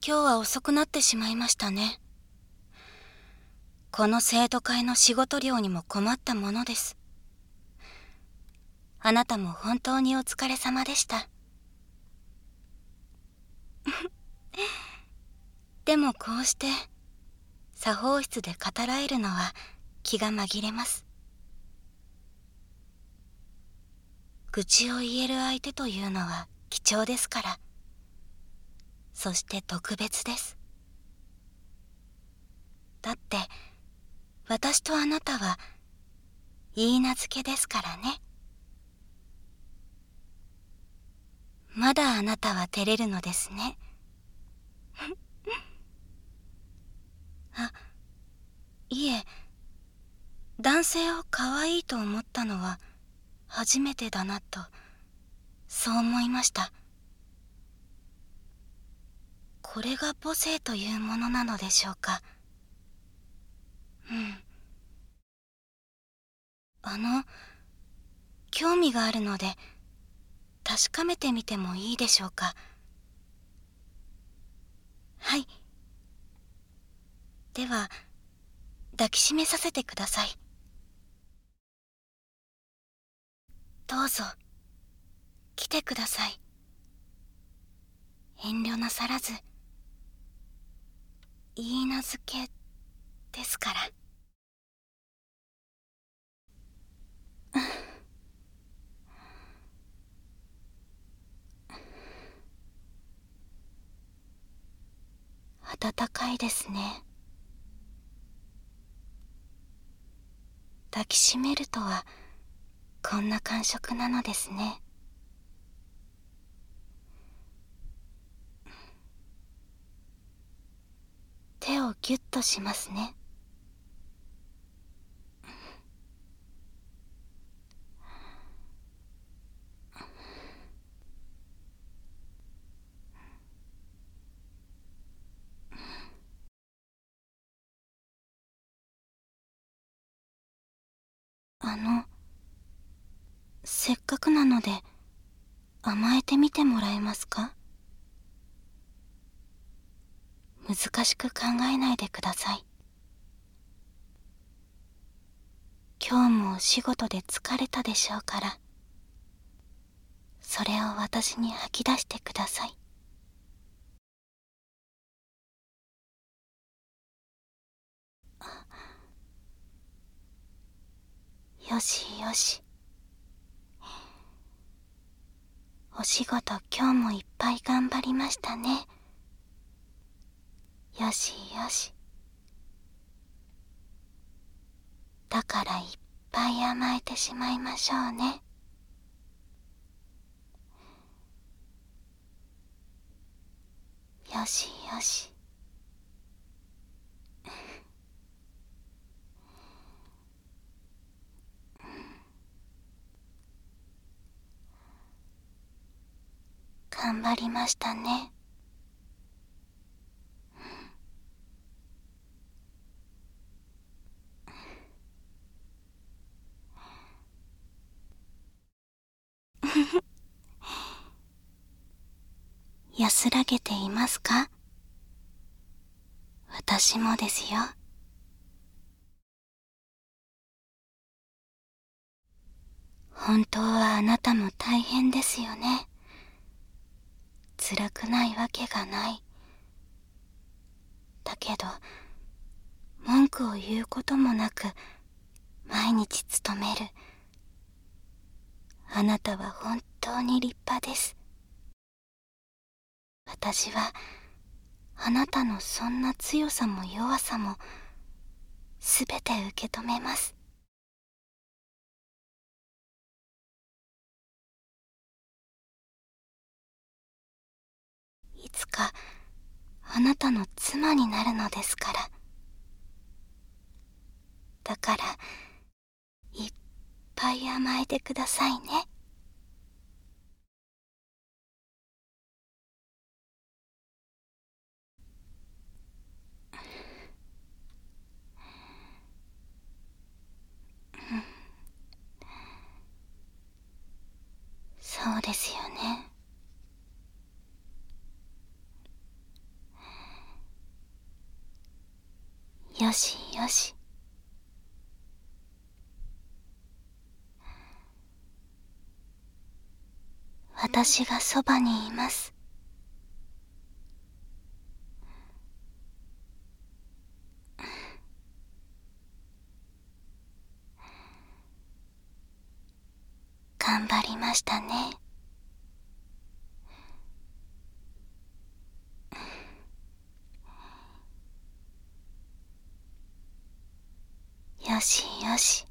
今日は遅くなってしまいましたね。この生徒会の仕事量にも困ったものです。あなたも本当にお疲れ様でした。でもこうして作法室で語らえるのは気が紛れます。愚痴を言える相手というのは貴重ですから。そして特別です。だって私とあなたは許嫁ですからね。まだあなたは照れるのですね。あ、いえ、男性を可愛いと思ったのは初めてだなと、そう思いました。これが母性というものなのでしょうか。興味があるので確かめてみてもいいでしょうか。はい。では抱きしめさせてください。どうぞ来てください。遠慮なさらず。許嫁ですから。暖かいですね。抱きしめるとはこんな感触なのですね。手をギュッとしますね。せっかくなので甘えてみてもらえますか？難しく考えないでください。今日もお仕事で疲れたでしょうから、それを私に吐き出してください。よしよし。お仕事今日もいっぱい頑張りましたね。よしよし。だからいっぱい甘えてしまいましょうね。よしよし。頑張りましたね。安らげていますか？私もですよ。本当はあなたも大変ですよね。辛くないわけがない。だけど文句を言うこともなく毎日勤めるあなたは本当に立派です。私はあなたのそんな強さも弱さもすべて受け止めます。いつかあなたの妻になるのですから。だからいっぱい甘えてくださいね。そうですよね。 よしよし。私がそばにいます。頑張りましたね。よしよし。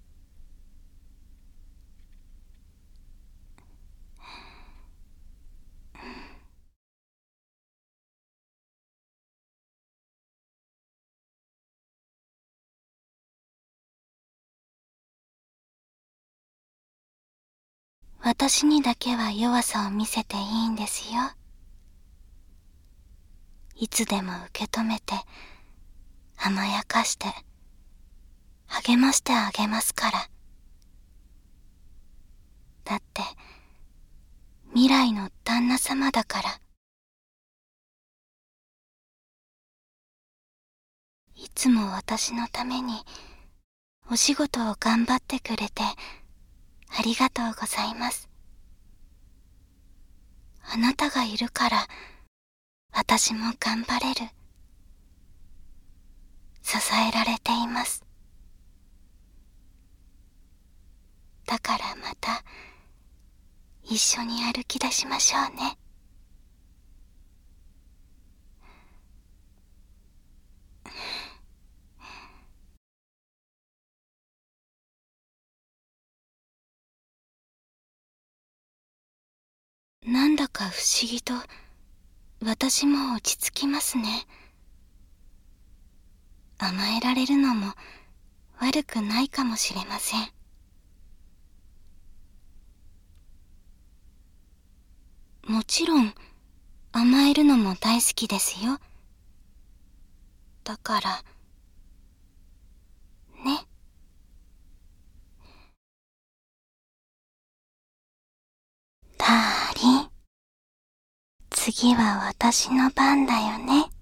私にだけは弱さを見せていいんですよ。いつでも受け止めて、甘やかして、励ましてあげますから。だって、未来の旦那様だから。いつも私のために、お仕事を頑張ってくれて、ありがとうございます。あなたがいるから、私も頑張れる。支えられています。だからまた、一緒に歩き出しましょうね。なんだか不思議と、私も落ち着きますね。甘えられるのも悪くないかもしれません。もちろん甘えるのも大好きですよ。だからね。ダーリン、次は私の番だよね。